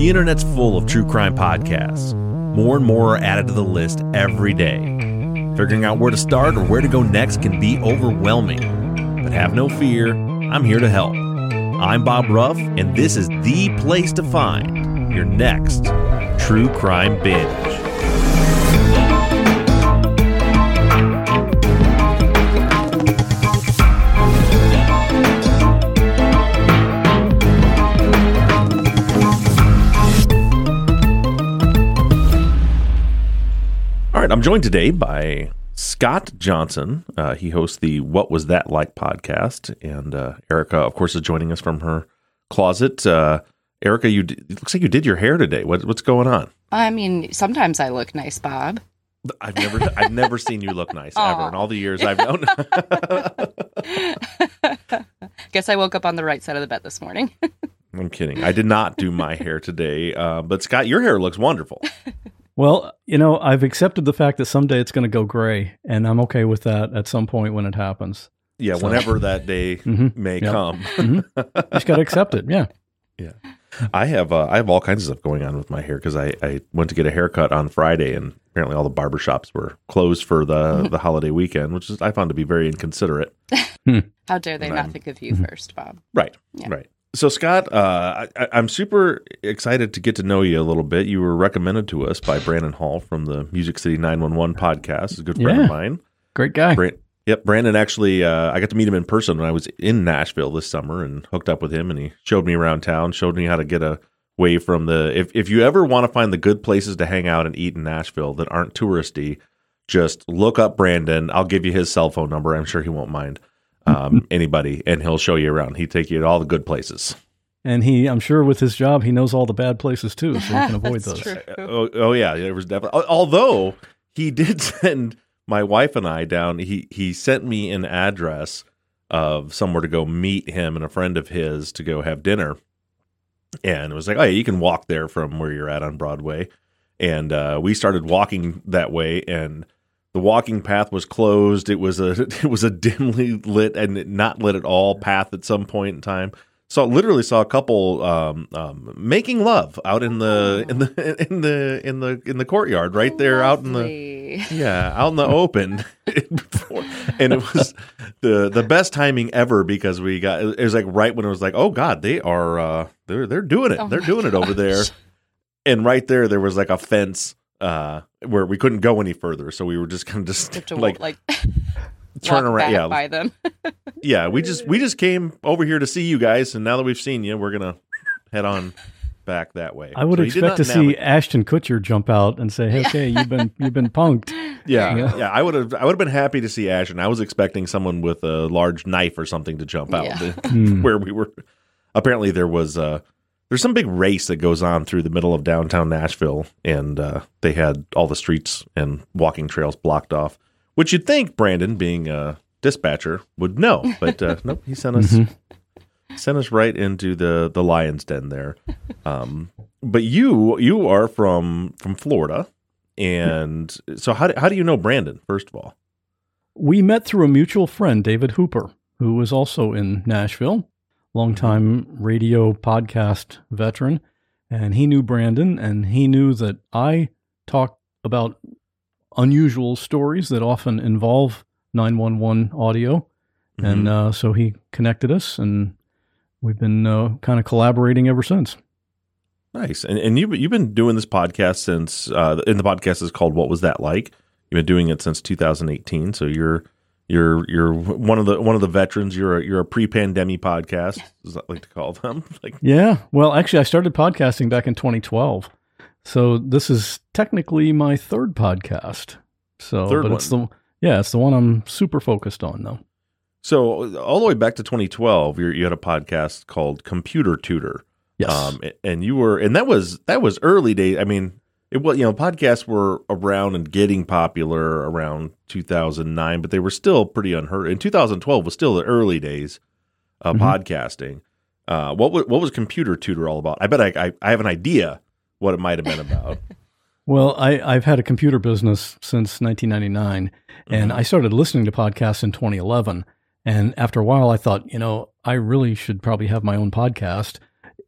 The internet's full of true crime podcasts. More and more are added to the list every day. Figuring out where to start or where to go next can be overwhelming. But have no fear, I'm here to help. I'm Bob Ruff, and this is the place to find your next true crime binge. All right, I'm joined today by Scott Johnson. He hosts the What Was That Like podcast, and Erica, of course, is joining us from her closet. Erica, it looks like you did your hair today. What's going on? I mean, sometimes I look nice, Bob. I've never seen you look nice ever in all the years I've known. Guess I woke up on the right side of the bed this morning. I'm kidding. I did not do my hair today, but Scott, your hair looks wonderful. Well, you know, I've accepted the fact that someday it's going to go gray, and I'm okay with that at some point when it happens. Yeah, so, whenever that day may come. Just got to accept it, yeah. Yeah. I have all kinds of stuff going on with my hair because I went to get a haircut on Friday, and apparently all the barbershops were closed for the holiday weekend, which I found to be very inconsiderate. How dare they not think of you first, Bob? Right, right. So, Scott, I'm super excited to get to know you a little bit. You were recommended to us by Brandon Hall from the Music City 911 podcast. He's a good friend of mine. Great guy. Brandon actually, I got to meet him in person when I was in Nashville this summer and hooked up with him, and he showed me around town, showed me how to get away from if you ever want to find the good places to hang out and eat in Nashville that aren't touristy, just look up Brandon. I'll give you his cell phone number. I'm sure he won't mind. Anybody, and he'll show you around. He'd take you to all the good places. And I'm sure with his job, he knows all the bad places too, so he can avoid those. Oh yeah, there was definitely. Although he did send my wife and I down. He sent me an address of somewhere to go meet him and a friend of his to go have dinner. And it was like, oh yeah, you can walk there from where you're at on Broadway. And we started walking that way, and the walking path was closed. It was a dimly lit and not lit at all path at some point in time. So I literally saw a couple making love out in the courtyard right there, out in the open. And it was the best timing ever because it was like right when it was like, oh God, they're doing it. They're doing it over there. And right there was like a fence. Where we couldn't go any further, so we were just kind of just like turn around, by them. Yeah, we just came over here to see you guys, and now that we've seen you, we're gonna head on back that way. I would expect to see Ashton Kutcher jump out and say, "Hey, okay, you've been punked." Yeah. I would have been happy to see Ashton. I was expecting someone with a large knife or something to jump out where we were. Apparently, there's some big race that goes on through the middle of downtown Nashville, and they had all the streets and walking trails blocked off, which you'd think Brandon, being a dispatcher, would know, but nope, he sent us right into the lion's den there. But you are from Florida, and so how do you know Brandon, first of all? We met through a mutual friend, David Hooper, who was also in Nashville. Longtime radio podcast veteran, and he knew Brandon, and he knew that I talk about unusual stories that often involve 911 audio, and so he connected us, and we've been kind of collaborating ever since. Nice, and you've been doing this podcast since, and the podcast is called What Was That Like? You've been doing it since 2018, so you're one of the veterans. You're a pre-pandemic podcast, as I like to call them. Yeah. Well, actually, I started podcasting back in 2012, so this is technically my third podcast. So, it's the one I'm super focused on, though. So, all the way back to 2012, you had a podcast called Computer Tutor. Yes. And that was early days. I mean, podcasts were around and getting popular around 2009, but they were still pretty unheard. In 2012 was still the early days of podcasting. What was Computer Tutor all about? I bet I have an idea what it might have been about. Well, I've had a computer business since 1999, and I started listening to podcasts in 2011. And after a while, I thought, I really should probably have my own podcast.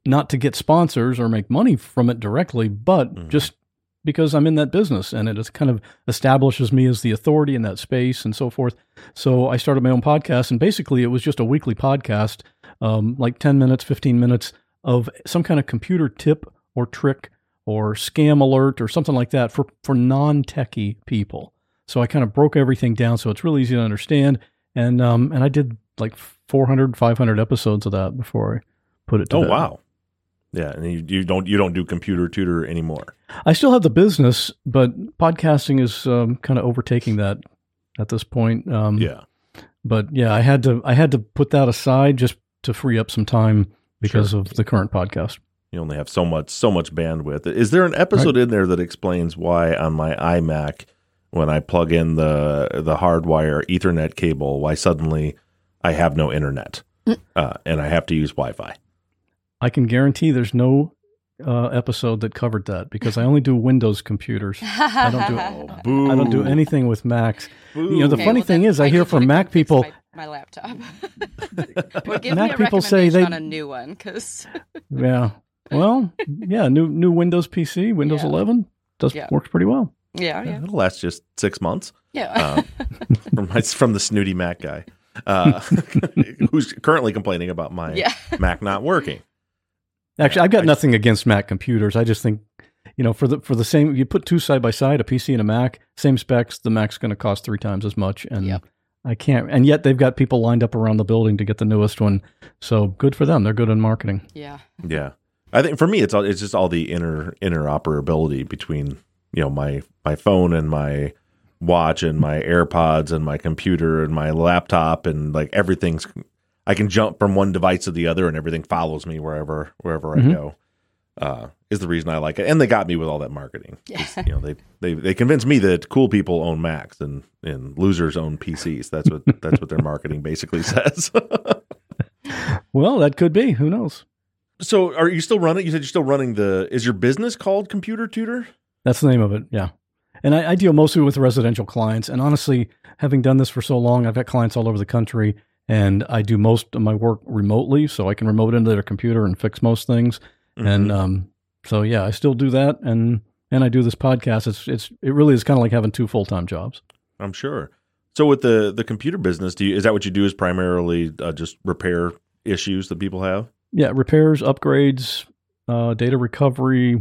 not to get sponsors or make money from it directly, but just because I'm in that business, and it kind of establishes me as the authority in that space and so forth. So I started my own podcast, and basically it was just a weekly podcast, like 10 minutes, 15 minutes of some kind of computer tip or trick or scam alert or something like that for non-techie people. So I kind of broke everything down so it's really easy to understand. And I did like 400, 500 episodes of that before I put it to bed. Oh, wow. Yeah, and you don't do Computer Tutor anymore. I still have the business, but podcasting is kind of overtaking that at this point. But yeah, I had to put that aside just to free up some time because of the current podcast. You only have so much bandwidth. Is there an episode in there that explains why on my iMac, when I plug in the hardwire Ethernet cable, why suddenly I have no internet and I have to use Wi-Fi? I can guarantee there's no episode that covered that because I only do Windows computers. I don't do anything with Macs. Boo. The funny thing is, I hear from Mac people. My laptop. Well, give Mac me a people say on a new one because. Yeah. Well, yeah, new Windows PC, Windows 11 works pretty well. Yeah. It'll last just 6 months. Yeah. From the snooty Mac guy, who's currently complaining about my Mac not working. Actually, I've got nothing against Mac computers. I just think, for the same, you put two side by side, a PC and a Mac, same specs, the Mac's going to cost 3 times as much, and I can't. And yet they've got people lined up around the building to get the newest one. So good for them. They're good in marketing. Yeah. Yeah. I think for me, it's just all the interoperability between my phone and my watch and my AirPods and my computer and my laptop and like everything's. I can jump from one device to the other and everything follows me wherever I go. Is the reason I like it, and they got me with all that marketing. Yeah. They convinced me that cool people own Macs and losers own PCs. That's what their marketing basically says. Well, that could be. Who knows? So, are you still running? You said you're still running is your business called Computer Tutor? That's the name of it. Yeah, and I deal mostly with residential clients. And honestly, having done this for so long, I've got clients all over the country. And I do most of my work remotely, so I can remote into their computer and fix most things. Mm-hmm. And so yeah, I still do that, and I do this podcast. It really is kind of like having 2 full-time jobs. I'm sure. So with the computer business, is that what you do? Is primarily just repair issues that people have? Yeah, repairs, upgrades, data recovery,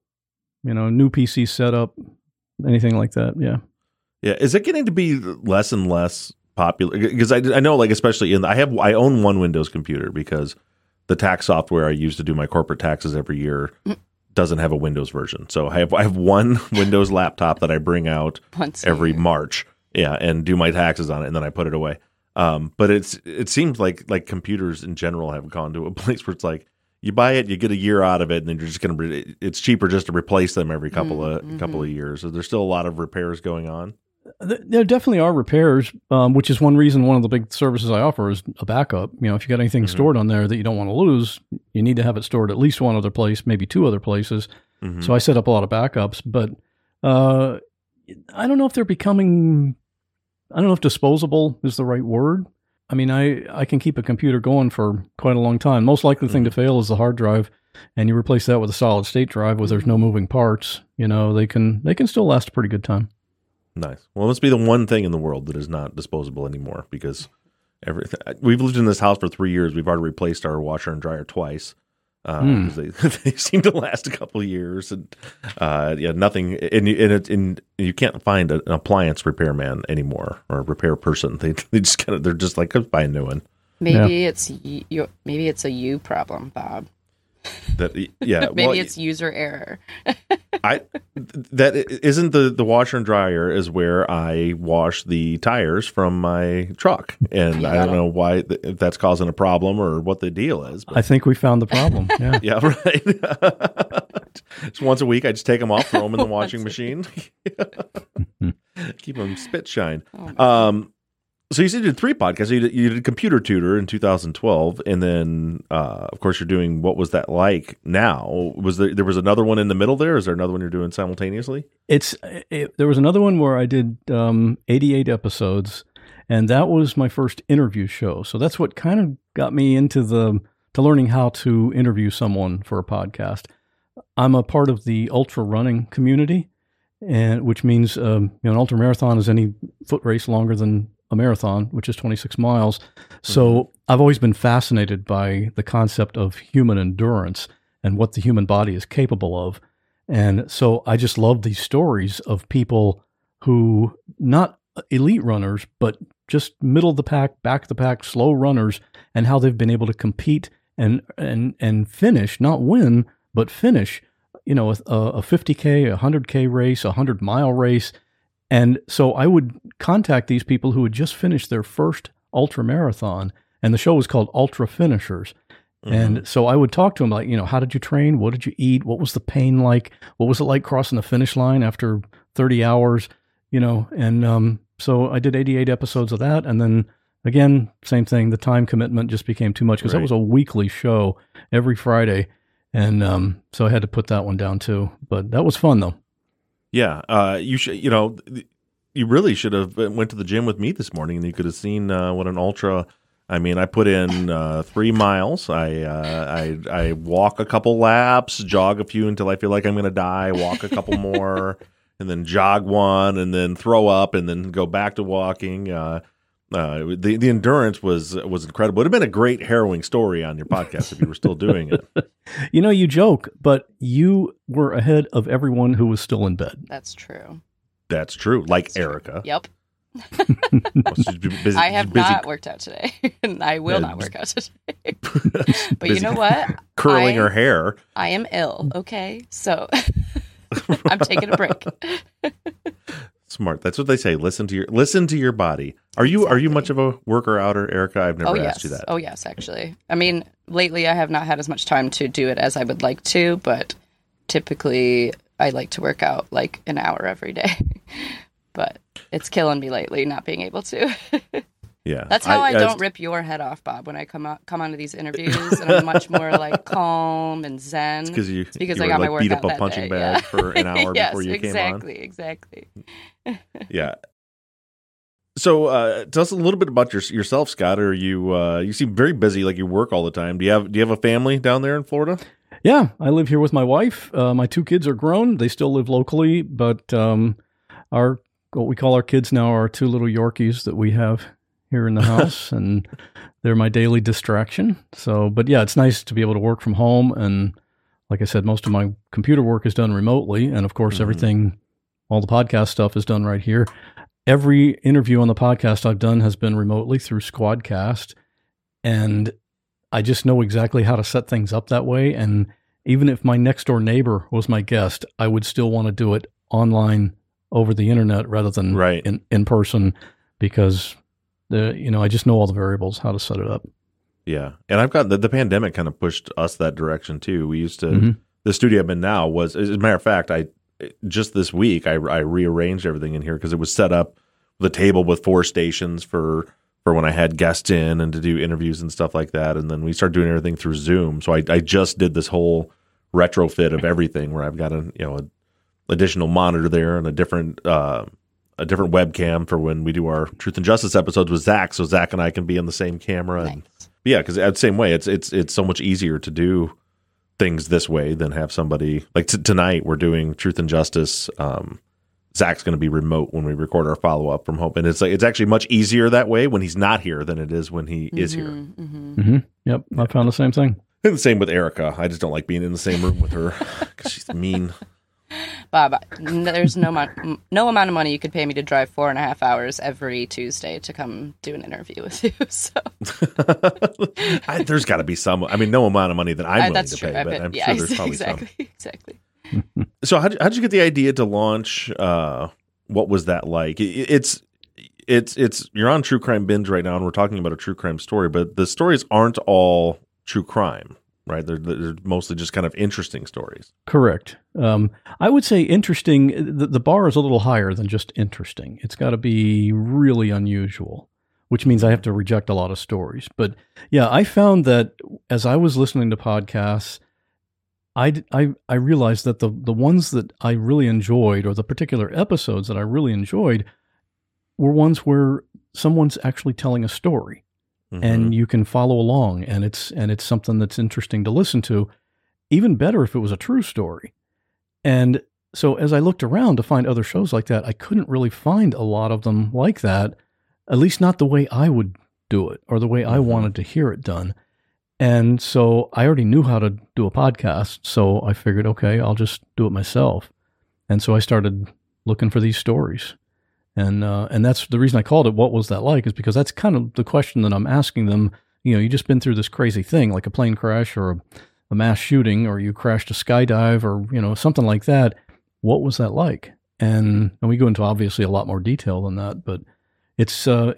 new PC setup, anything like that. Yeah. Yeah. Is it getting to be less and less popular? Because I know, like, especially I own one Windows computer because the tax software I use to do my corporate taxes every year doesn't have a Windows version. So I have one Windows laptop that I bring out every March, and do my taxes on it, and then I put it away. But it seems like computers in general have gone to a place where it's like you buy it, you get a year out of it, and then you're just it's cheaper just to replace them every couple of years. So there's still a lot of repairs going on. There definitely are repairs, which is one reason one of the big services I offer is a backup. If you got anything stored on there that you don't want to lose, you need to have it stored at least one other place, maybe 2 other places. Mm-hmm. So I set up a lot of backups, but I don't know if they're becoming, I don't know if disposable is the right word. I mean, I can keep a computer going for quite a long time. Most likely thing to fail is the hard drive, and you replace that with a solid state drive where there's no moving parts. They can still last a pretty good time. Nice. Well, it must be the one thing in the world that is not disposable anymore because we've lived in this house for 3 years. We've already replaced our washer and dryer twice because they seem to last a couple of years. And nothing. And you can't find an appliance repairman anymore or a repair person. They just they're just like, go buy a new one. Maybe it's a you problem, Bob. Maybe it's user error. That isn't the washer and dryer is where I wash the tires from my truck, and I don't know why if that's causing a problem or what the deal is. But. I think we found the problem. Yeah, yeah, right. Just once a week, I just take them off, throw them in the washing machine, keep them spit shine. So you said you did 3 podcasts. You did Computer Tutor in 2012, and then, of course, you're doing What Was That Like now. There was another one in the middle there? Is there another one you're doing simultaneously? There was another one where I did 88 episodes, and that was my first interview show. So that's what kind of got me into the to learning how to interview someone for a podcast. I'm a part of the ultra running community, and which means an ultra marathon is any foot race longer than a marathon, which is 26 miles. So I've always been fascinated by the concept of human endurance and what the human body is capable of. And so I just love these stories of people who, not elite runners, but just middle of the pack, back of the pack, slow runners, and how they've been able to compete and finish, not win, but finish, a 50K, a 100K race, a 100-mile race. And so I would contact these people who had just finished their first ultra marathon, and the show was called Ultra Finishers. Mm-hmm. And so I would talk to them like, how did you train? What did you eat? What was the pain like? What was it like crossing the finish line after 30 hours? So I did 88 episodes of that. And then again, same thing. The time commitment just became too much because that was a weekly show every Friday. And so I had to put that one down too. But that was fun though. Yeah. You should, you really should have went to the gym with me this morning and you could have seen what an ultra. I mean, I put in 3 miles. I walk a couple laps, jog a few until I feel like I'm going to die, walk a couple more, and then jog one, and then throw up, and then go back to walking. The endurance was incredible. It would have been a great harrowing story on your podcast if you were still doing it. You joke, but you were ahead of everyone who was still in bed. That's true. That's true. Like Erica. Yep. I have not worked out today, and I will not work out today. But you know what? Curling her hair. I am ill. Okay, so I'm taking a break. Smart. That's what they say. Listen to your body. Are you much of a worker outer, Erica? I've never asked you that. Oh yes, actually. I mean, lately I have not had as much time to do it as I would like to, but typically I like to work out like an hour every day. But it's killing me lately not being able to. Yeah, that's how I don't rip your head off, Bob. When I come onto these interviews, and I'm much more like calm and zen. It's because I got my workout beat up a that punching day. bag for an hour before you came on. Exactly. Yeah. So, tell us a little bit about yourself, Scott. Are you seem very busy, like you work all the time. Do you have a family down there in Florida? Yeah, I live here with my wife. My 2 kids are grown. They still live locally, but what we call our kids now are 2 little Yorkies that we have here in the house, and they're my daily distraction. So, but yeah, it's nice to be able to work from home. And like I said, most of my computer work is done remotely. And of course, everything, all the podcast stuff is done right here. Every interview on the podcast I've done has been remotely through Squadcast. And I just know exactly how to set things up that way. And even if my next door neighbor was my guest, I would still want to do it online over the internet rather than in person, because I just know all the variables, how to set it up. Yeah. And I've got the pandemic kind of pushed us that direction too. We used to, the studio I'm in now was, as a matter of fact, just this week, I rearranged everything in here because it was set up with a table with 4 stations for when I had guests in and to do interviews and stuff like that. And then we started doing everything through Zoom. So I just did this whole retrofit of everything where I've got an additional monitor there and a different webcam for when we do our Truth and Justice episodes with Zach, so Zach and I can be on the same camera. Nice. And yeah, because the same way, it's so much easier to do things this way than have somebody like tonight. We're doing Truth and Justice. Zach's going to be remote when we record our follow up from home, and it's actually much easier that way when he's not here than it is when he is here. Yep, I found the same thing. And the same with Erica. I just don't like being in the same room with her because she's mean. Bob, there's no amount of money you could pay me to drive 4.5 hours every Tuesday to come do an interview with you. So there's got to be some. I mean, no amount of money that I'm willing to true. pay, but I'm sure there's probably Exactly. So how'd you get the idea to launch? What was that like? It's you're on True Crime Binge right now, and we're talking about a true crime story, but the stories aren't all true crime. Right, they're mostly just kind of interesting stories. Correct. I would say interesting. The bar is a little higher than just interesting. It's got to be really unusual, which means I have to reject a lot of stories. But yeah, I found that as I was listening to podcasts, I realized that the ones that I really enjoyed, or the particular episodes that I really enjoyed, were ones where someone's actually telling a story. and you can follow along, and it's something that's interesting to listen to. Even better if it was a true story. And so as I looked around to find other shows like that, I couldn't really find a lot of them like that, at least not the way I would do it or the way I wanted to hear it done. And so I already knew how to do a podcast, so I figured, okay, I'll just do it myself. And so I started looking for these stories. And that's the reason I called it What Was That Like? Is because that's kind of the question that I'm asking them. You know, you just been through this crazy thing, like a plane crash or a mass shooting, or you crashed a skydive or, you know, something like that. What was that like? And we go into obviously a lot more detail than that, but it's a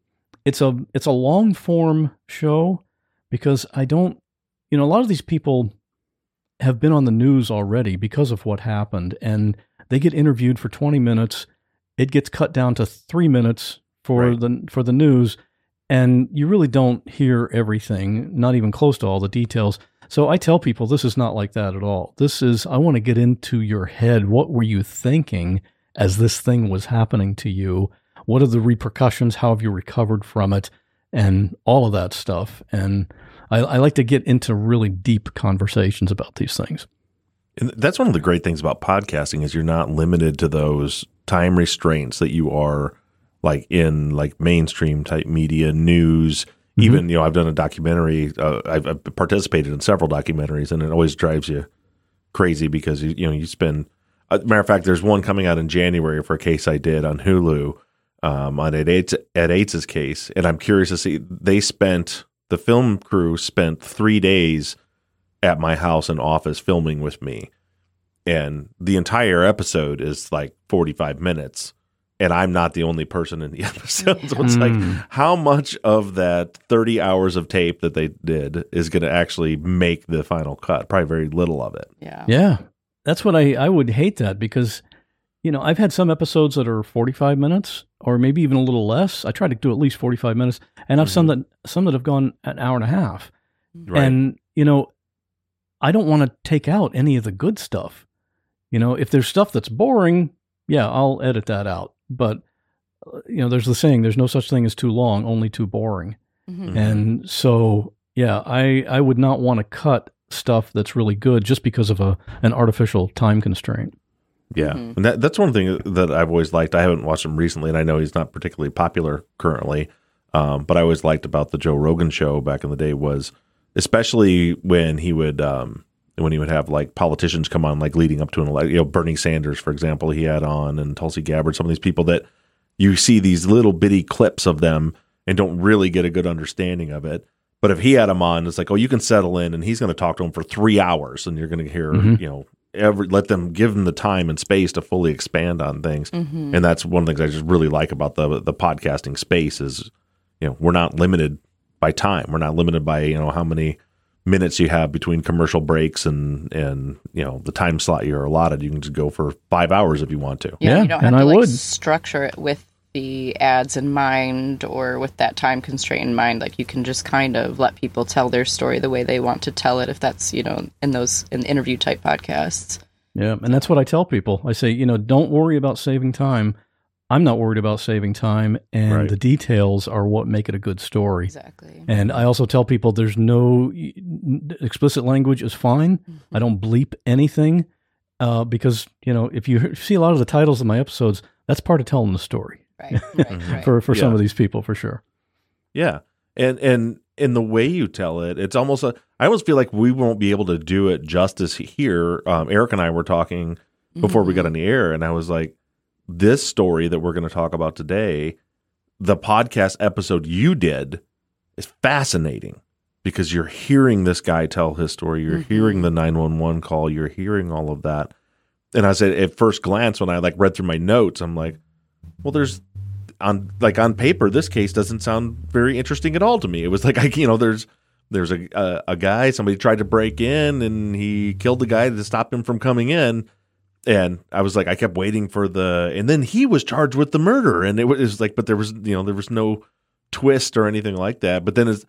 long form show because I don't, you know, a lot of these people have been on the news already because of what happened, and they get interviewed for 20 minutes. It gets cut down to 3 minutes for the news, and you really don't hear everything, not even close to all the details. So I tell people this is not like that at all. This is, I want to get into your head. What were you thinking as this thing was happening to you? What are the repercussions? How have you recovered from it? And all of that stuff. And I like to get into really deep conversations about these things. And that's one of the great things about podcasting is you're not limited to those time restraints that you are like in like mainstream type media, news. Even, you know, I've done a documentary. I've participated in several documentaries, and it always drives you crazy because, you spend matter of fact, there's one coming out in January for a case I did on Hulu on Ed Aitz's case. And I'm curious to see, the film crew spent 3 days at my house and office filming with me. And the entire episode is like 45 minutes. And I'm not the only person in the episode. So it's like, how much of that 30 hours of tape that they did is going to actually make the final cut? Probably very little of it. Yeah. Yeah. That's what I would hate that because, you know, I've had some episodes that are 45 minutes or maybe even a little less. I try to do at least 45 minutes. And I've some that have gone an hour and a half. Right. And, you know, I don't want to take out any of the good stuff. You know, if there's stuff that's boring, yeah, I'll edit that out. But, you know, there's the saying, there's no such thing as too long, only too boring. And so, yeah, I would not want to cut stuff that's really good just because of an artificial time constraint. Yeah. And that's one thing that I've always liked. I haven't watched him recently, and I know he's not particularly popular currently. But I always liked about the Joe Rogan show back in the day was, especially when he would have like politicians come on, like leading up to an election, you know, Bernie Sanders, for example, he had on, and Tulsi Gabbard, some of these people that you see these little bitty clips of them and don't really get a good understanding of it. But if he had them on, it's like, oh, you can settle in, and he's going to talk to them for 3 hours, and you're going to hear, you know, give them the time and space to fully expand on things. And that's one of the things I just really like about the podcasting space is, you know, we're not limited by time. We're not limited by, you know, how many minutes you have between commercial breaks and you know, the time slot you're allotted. You can just go for 5 hours if you want to. Yeah, you don't have to structure it with the ads in mind or with that time constraint in mind. Like, you can just kind of let people tell their story the way they want to tell it, if that's, you know, in interview type podcasts. Yeah, and that's what I tell people. I say, you know, don't worry about saving time. I'm not worried about saving time, and the details are what make it a good story. Exactly. And I also tell people there's no explicit language is fine. I don't bleep anything because, you know, if you see a lot of the titles of my episodes, that's part of telling the story. Right. For some of these people, for sure. Yeah. And in the way you tell it, it's almost I almost feel like we won't be able to do it justice here. Eric and I were talking before we got on the air, and I was like, this story that we're going to talk about today, the podcast episode you did is fascinating because you're hearing this guy tell his story. You're hearing the 911 call. You're hearing all of that. And I said, at first glance, when I like read through my notes, I'm like, well, there's on paper, this case doesn't sound very interesting at all to me. It was like, there's a guy, somebody tried to break in and he killed the guy to stop him from coming in. And I was like, I kept waiting for and then he was charged with the murder, and it was like, but there was no twist or anything like that.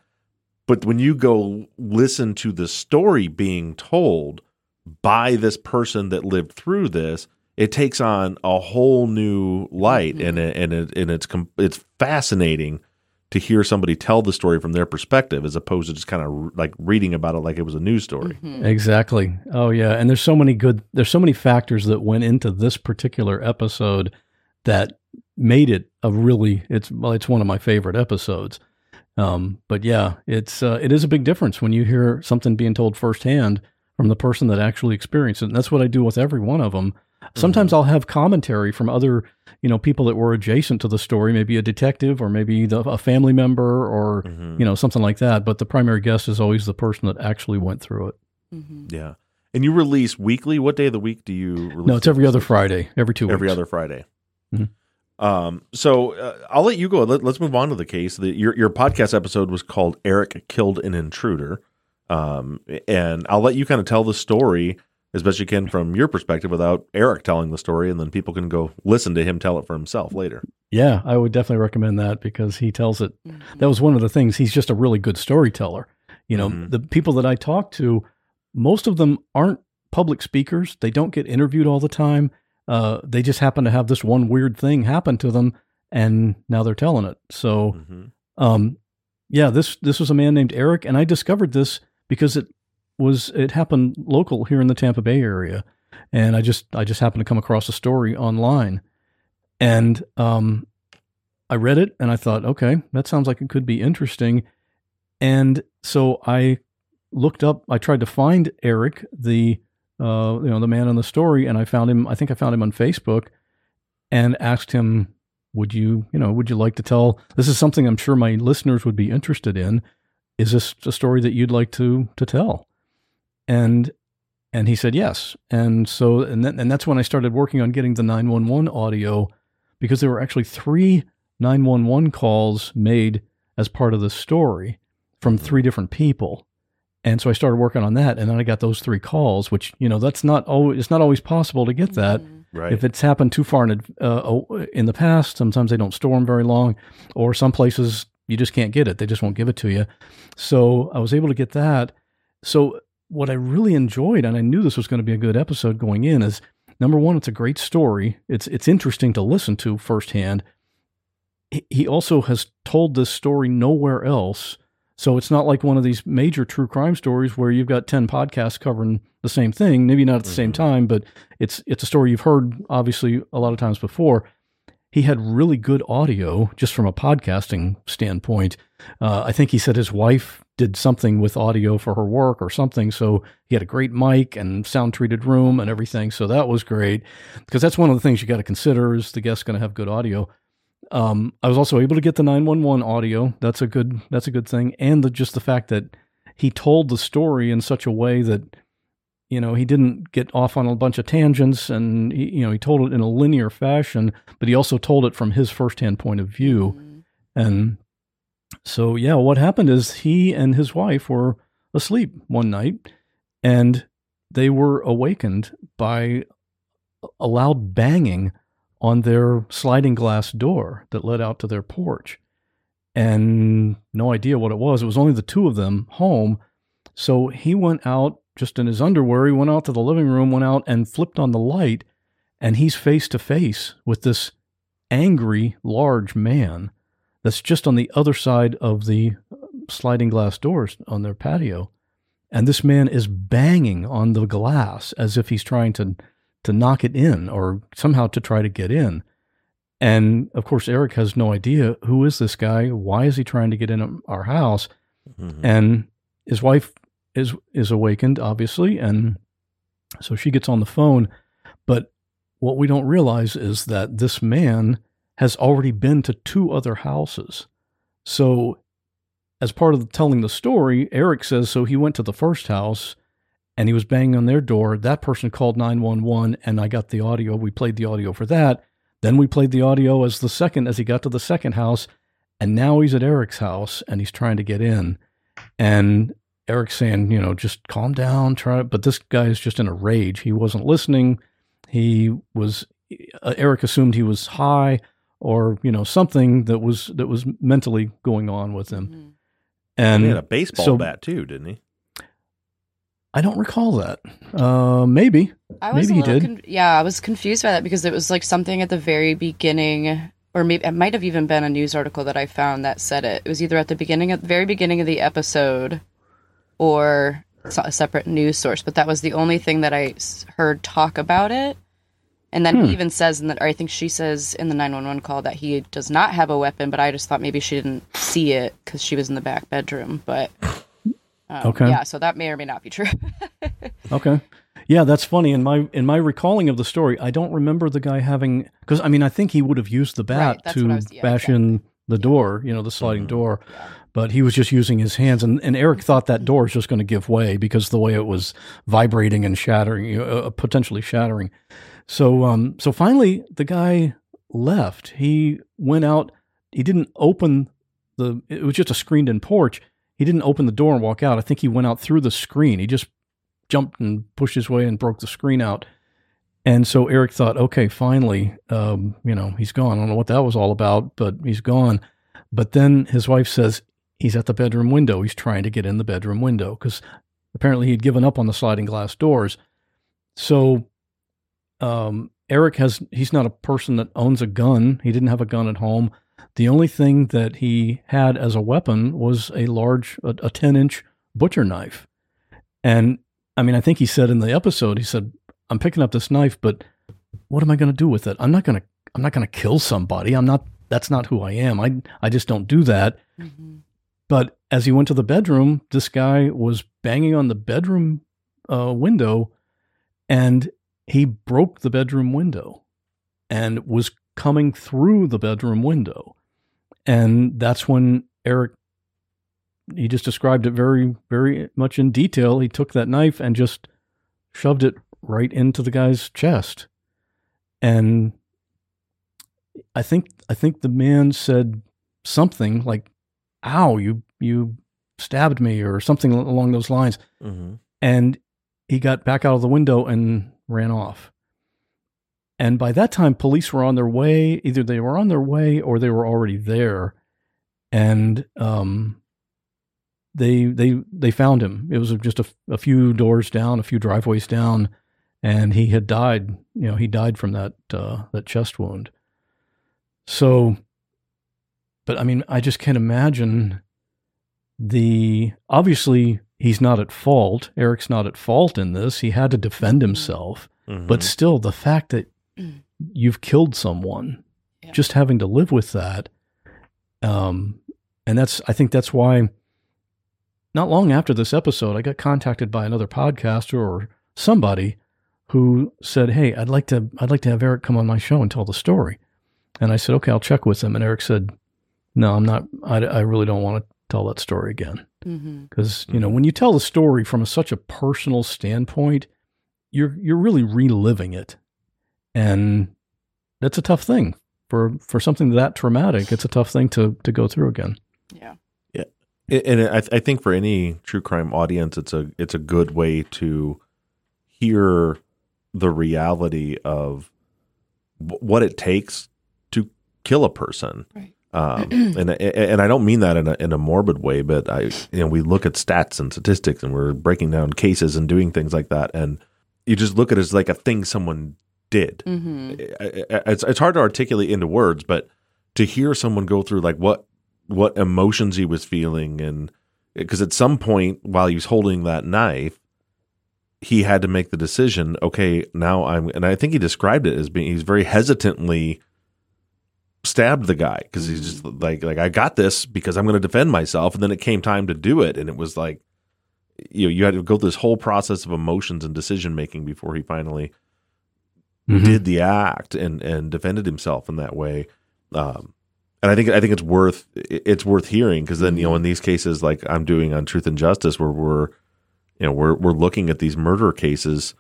But when you go listen to the story being told by this person that lived through this, it takes on a whole new light, and it's fascinating to hear somebody tell the story from their perspective as opposed to just kind of like reading about it like it was a news story. Mm-hmm. Exactly. Oh yeah. And there's so many factors that went into this particular episode that made it it's one of my favorite episodes. But yeah, it is a big difference when you hear something being told firsthand from the person that actually experienced it. And that's what I do with every one of them. Sometimes I'll have commentary from other, people that were adjacent to the story, maybe a detective or maybe a family member or, something like that. But the primary guest is always the person that actually went through it. Mm-hmm. Yeah. And you release weekly? What day of the week do you release? No, it's every other Friday, every 2 weeks. Every other Friday. Mm-hmm. So I'll let you go. Let's move on to the case. Your podcast episode was called Eric Killed an Intruder. And I'll let you kind of tell the story as best you can from your perspective without Eric telling the story, and then people can go listen to him tell it for himself later. Yeah, I would definitely recommend that because he tells it. Mm-hmm. That was one of the things. He's just a really good storyteller. The people that I talk to, most of them aren't public speakers. They don't get interviewed all the time. They just happen to have this one weird thing happen to them, and now they're telling it. So, this was a man named Eric, and I discovered this because it happened local here in the Tampa Bay area, and I just happened to come across a story online, and I read it and I thought, okay, that sounds like it could be interesting, and so I looked up. I tried to find Eric, the man in the story, and I found him. I think I found him on Facebook, and asked him, "Would you like to tell? This is something I'm sure my listeners would be interested in. Is this a story that you'd like to tell?" And he said yes. And so, and that's when I started working on getting the 911 audio, because there were actually 3 911 calls made as part of the story from 3 different people. And so I started working on that, and then I got those 3 calls, which, it's not always possible to get that. Right. If it's happened too far in the past, sometimes they don't store them very long, or some places you just can't get it. They just won't give it to you. So I was able to get that. So what I really enjoyed, and I knew this was going to be a good episode going in, is number one, it's a great story. It's interesting to listen to firsthand. He also has told this story nowhere else. So it's not like one of these major true crime stories where you've got 10 podcasts covering the same thing, maybe not at the same time, but it's a story you've heard obviously a lot of times before. He had really good audio just from a podcasting standpoint. I think he said his wife did something with audio for her work or something. So he had a great mic and sound treated room and everything. So that was great, because that's one of the things you got to consider, is the guest's going to have good audio. I was also able to get the 911 audio. That's a good thing. And just the fact that he told the story in such a way that, he didn't get off on a bunch of tangents, and he told it in a linear fashion, but he also told it from his firsthand point of view. Mm-hmm. And so, what happened is he and his wife were asleep one night, and they were awakened by a loud banging on their sliding glass door that led out to their porch. And no idea what it was. It was only the 2 of them home. So he went out just in his underwear. He went out to the living room, went out and flipped on the light, and he's face to face with this angry, large man that's just on the other side of the sliding glass doors on their patio. And this man is banging on the glass as if he's trying to knock it in or somehow to try to get in. And of course, Eric has no idea, who is this guy? Why is he trying to get in our house? Mm-hmm. And his wife is awakened, obviously, and so she gets on the phone. But what we don't realize is that this man has already been to 2 other houses. So as part of telling the story, Eric says, so he went to the first house and he was banging on their door. That person called 911, and I got the audio. We played the audio for that. Then we played the audio as he got to the second house, and now he's at Eric's house and he's trying to get in. And Eric's saying, just calm down, but this guy is just in a rage. He wasn't listening. Eric assumed he was high, or, something that was mentally going on with him. Mm-hmm. And he had a baseball bat too, didn't he? I don't recall that. Maybe. Maybe he did. I was confused by that, because it was like something at the very beginning or maybe it might have even been a news article that I found that said it. It was either at the very beginning of the episode, or a separate news source. But that was the only thing that I heard talk about it. And then he even says, or I think she says in the 911 call that he does not have a weapon. But I just thought maybe she didn't see it because she was in the back bedroom. But yeah, so that may or may not be true. Okay. Yeah, that's funny. In my recalling of the story, I don't remember the guy having, because I mean, I think he would have used the bat to bash in the door, the sliding door, but he was just using his hands. And Eric thought that door was just going to give way because the way it was vibrating and shattering, potentially shattering. So finally the guy left. He went out. He didn't open it was just a screened in porch. He didn't open the door and walk out. I think he went out through the screen. He just jumped and pushed his way and broke the screen out. And so Eric thought, okay, finally, he's gone. I don't know what that was all about, but he's gone. But then his wife says he's at the bedroom window. He's trying to get in the bedroom window because apparently he'd given up on the sliding glass doors. So Eric he's not a person that owns a gun. He didn't have a gun at home. The only thing that he had as a weapon was a 10-inch butcher knife. And I mean, I think he said in the episode, he said, I'm picking up this knife, but what am I going to do with it? I'm not going to kill somebody. That's not who I am. I just don't do that. Mm-hmm. But as he went to the bedroom, this guy was banging on the bedroom window, and he broke the bedroom window and was coming through the bedroom window. And that's when Eric, he just described it very, very much in detail. He took that knife and just shoved it right into the guy's chest. And I think the man said something like, ow, you stabbed me, or something along those lines. Mm-hmm. And he got back out of the window and ran off. And by that time, police were on their way. Either they were on their way or they were already there. And they found him. It was just a few doors down, a few driveways down, and he had died. He died from that chest wound. So, but I mean, I just can't imagine obviously he's not at fault. Eric's not at fault in this. He had to defend himself, but still the fact that you've killed someone, just having to live with that. And I think that's why not long after this episode, I got contacted by another podcaster or somebody who said, hey, I'd like to have Eric come on my show and tell the story. And I said, okay, I'll check with him. And Eric said, no, I'm not, I really don't want to tell that story again. Because, when you tell the story from such a personal standpoint, you're really reliving it. And that's a tough thing for something that traumatic. It's a tough thing to go through again. Yeah. Yeah. And I think for any true crime audience, it's a good way to hear the reality of what it takes to kill a person. Right. And I don't mean that in a morbid way, but we look at stats and statistics, and we're breaking down cases and doing things like that, and you just look at it as like a thing someone did. Mm-hmm. It's hard to articulate into words, but to hear someone go through like what emotions he was feeling, and because at some point while he was holding that knife, he had to make the decision. Okay, now and I think he described it as he's very hesitantly stabbed the guy because he's just like I got this because I'm going to defend myself, and then it came time to do it, and it was like you had to go through this whole process of emotions and decision making before he finally did the act and defended himself in that way. And I think it's worth hearing, because then in these cases like I'm doing on Truth and Justice, where we're looking at these murder cases.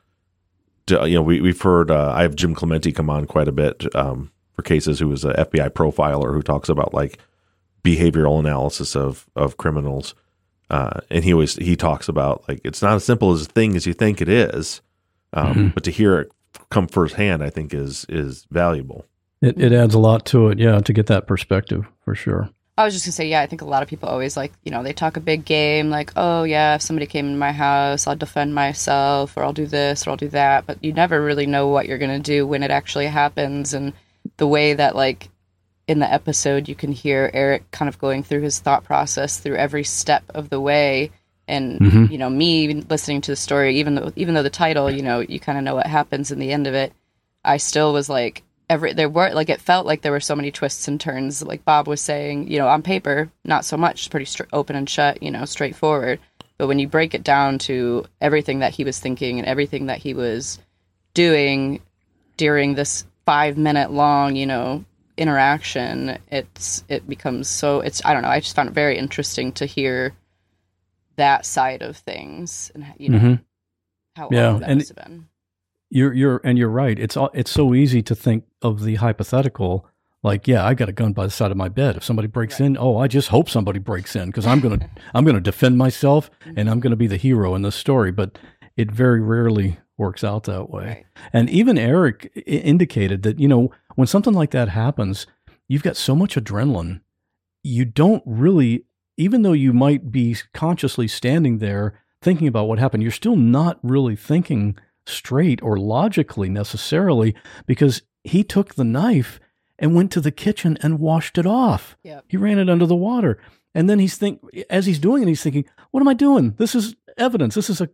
We've heard I have Jim Clemente come on quite a bit for cases, who is an FBI profiler who talks about like behavioral analysis of criminals. And he talks about like, it's not as simple as a thing as you think it is. But to hear it come firsthand, I think is valuable. It adds a lot to it. Yeah. To get that perspective for sure. I was just gonna say, yeah, I think a lot of people always like, they talk a big game, like, oh yeah, if somebody came in my house, I'll defend myself, or I'll do this, or I'll do that. But you never really know what you're gonna do when it actually happens. And the way that like in the episode, you can hear Eric kind of going through his thought process through every step of the way. And, you know, me listening to the story, even though the title, you know, you kind of know what happens in the end of it, I still was like, it felt like there were so many twists and turns. Like Bob was saying, you know, on paper, not so much, pretty open and shut, you know, straightforward. But when you break it down to everything that he was thinking and everything that he was doing during this 5-minute long, you know, interaction, it becomes so, I don't know, I just found it very interesting to hear that side of things, and you know how long that must have been. You're right. It's so easy to think of the hypothetical, like, yeah, I got a gun by the side of my bed. If somebody breaks in, I just hope somebody breaks in because I'm gonna defend myself and I'm gonna be the hero in this story. But it very rarely works out that way. Right. And even Eric indicated that, you know, when something like that happens, you've got so much adrenaline, you don't really. Even though you might be consciously standing there thinking about what happened, you're still not really thinking straight or logically necessarily, because he took the knife and went to the kitchen and washed it off. Yep. He ran it under the water. And then as he's doing it, he's thinking, what am I doing? This is evidence. This is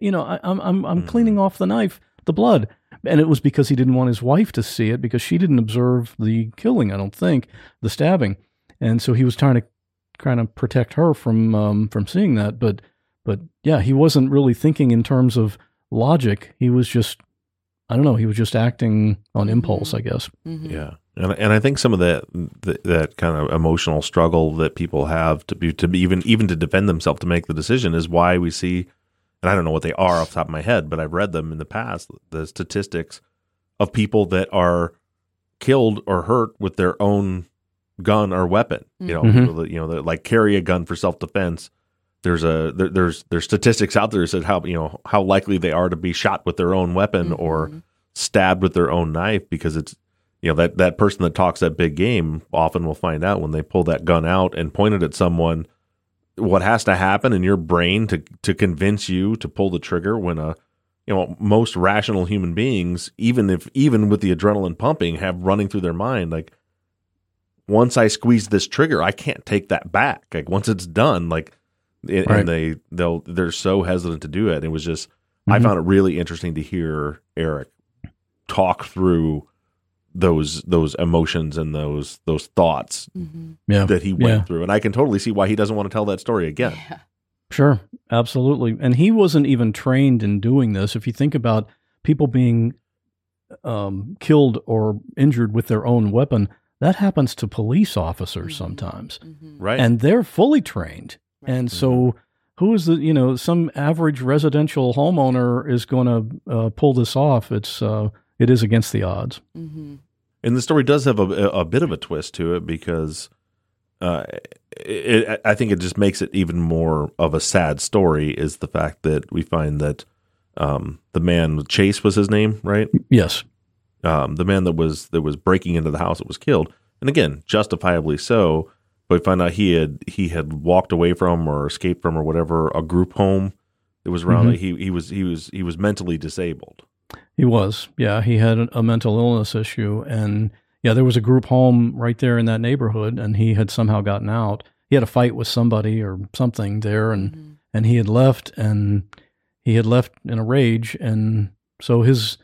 I'm cleaning off the knife, the blood. And it was because he didn't want his wife to see it, because she didn't observe the killing, I don't think, the stabbing. And so he was trying to kind of protect her from seeing that, but yeah, he wasn't really thinking in terms of logic. He was just, I don't know, he was just acting on impulse, I guess. Mm-hmm. Yeah, and I think some of that kind of emotional struggle that people have to even to defend themselves, to make the decision, is why we see, and I don't know what they are off the top of my head, but I've read them in the past, the statistics of people that are killed or hurt with their own gun or weapon, you know, people that, you know, that like carry a gun for self-defense. There's statistics out there that said how likely they are to be shot with their own weapon or stabbed with their own knife, because it's, you know, that person that talks that big game often will find out when they pull that gun out and point it at someone, what has to happen in your brain to convince you to pull the trigger, when most rational human beings, even with the adrenaline pumping, have running through their mind, like, once I squeeze this trigger, I can't take that back. Like, once it's done, like, and they're so hesitant to do it. It was just, I found it really interesting to hear Eric talk through those emotions and those thoughts that he went through. And I can totally see why he doesn't want to tell that story again. Yeah. Sure. Absolutely. And he wasn't even trained in doing this. If you think about people being killed or injured with their own weapon, that happens to police officers sometimes, right? And they're fully trained. Right. And so who is some average residential homeowner is going to pull this off? It is against the odds. Mm-hmm. And the story does have a bit of a twist to it, because I think it just makes it even more of a sad story, is the fact that we find that the man, Chase was his name, right? Yes. The man that was breaking into the house that was killed, and again, justifiably so. But we find out he had walked away from or escaped from or whatever a group home that was around. Like he was mentally disabled. He was, yeah. He had a mental illness issue, and yeah, there was a group home right there in that neighborhood, and he had somehow gotten out. He had a fight with somebody or something there, and he had left, and he had left in a rage, and so his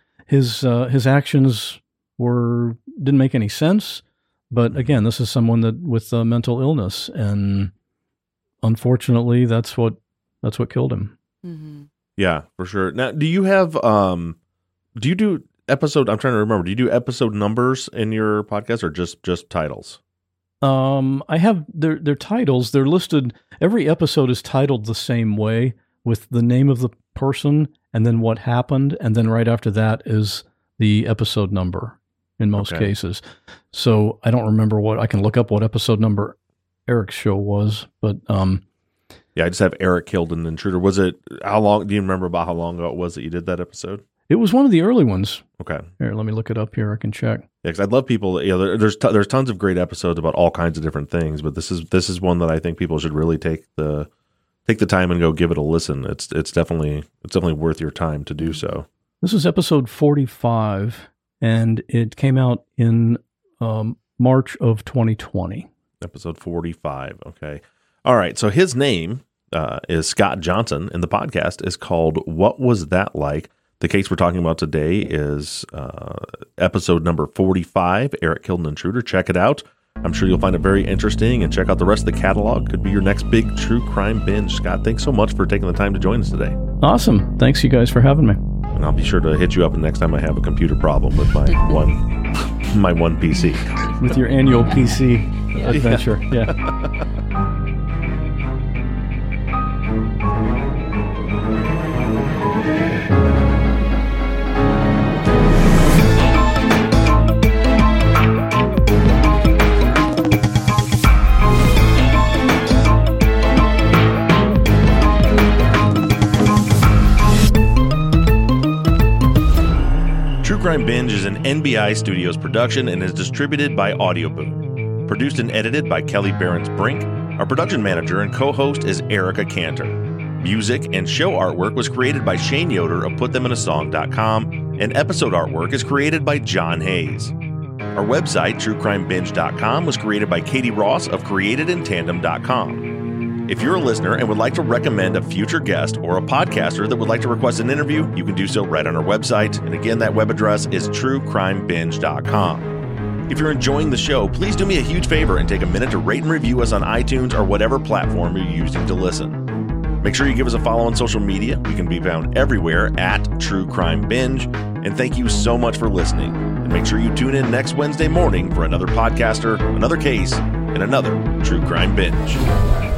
actions didn't make any sense. But again, this is someone that with mental illness, and unfortunately, that's what killed him. Mm-hmm. Yeah, for sure. Now, do you have do you do episode? I'm trying to remember. Do you do episode numbers in your podcast, or just titles? I have their titles. They're listed. Every episode is titled the same way, with the name of the person and then what happened, and then right after that is the episode number in most cases. So I don't remember I can look up what episode number Eric's show was, but yeah, I just have Eric killed an intruder. Was it, how long, do you remember about how long ago it was that you did that episode? It was one of the early ones. Okay. Here, let me look it up here. I can check. Yeah, because I'd love people, there's tons of great episodes about all kinds of different things, but this is one that I think people should really take the time and go give it a listen. It's definitely worth your time to do so. This is episode 45, and it came out in March of 2020. Episode 45. Okay. All right. So his name is Scott Johnson, and the podcast is called What Was That Like? The case we're talking about today is episode number 45, Eric Killed an Intruder. Check it out. I'm sure you'll find it very interesting, and check out the rest of the catalog. Could be your next big true crime binge. Scott, thanks so much for taking the time to join us today. Awesome. Thanks, you guys, for having me. And I'll be sure to hit you up the next time I have a computer problem with my one PC. With your annual PC adventure. Yeah. True Crime Binge is an NBI Studios production and is distributed by Audioboom. Produced and edited by Kelly Behrens-Brink. Our production manager and co-host is Erica Cantor. Music and show artwork was created by Shane Yoder of PutThemInASong.com, and episode artwork is created by John Hayes. Our website, TrueCrimeBinge.com, was created by Katie Ross of CreatedInTandem.com. If you're a listener and would like to recommend a future guest or a podcaster that would like to request an interview, you can do so right on our website. And again, that web address is TrueCrimeBinge.com. If you're enjoying the show, please do me a huge favor and take a minute to rate and review us on iTunes or whatever platform you're using to listen. Make sure you give us a follow on social media. We can be found everywhere at True Crime Binge. And thank you so much for listening. And make sure you tune in next Wednesday morning for another podcaster, another case, and another True Crime Binge.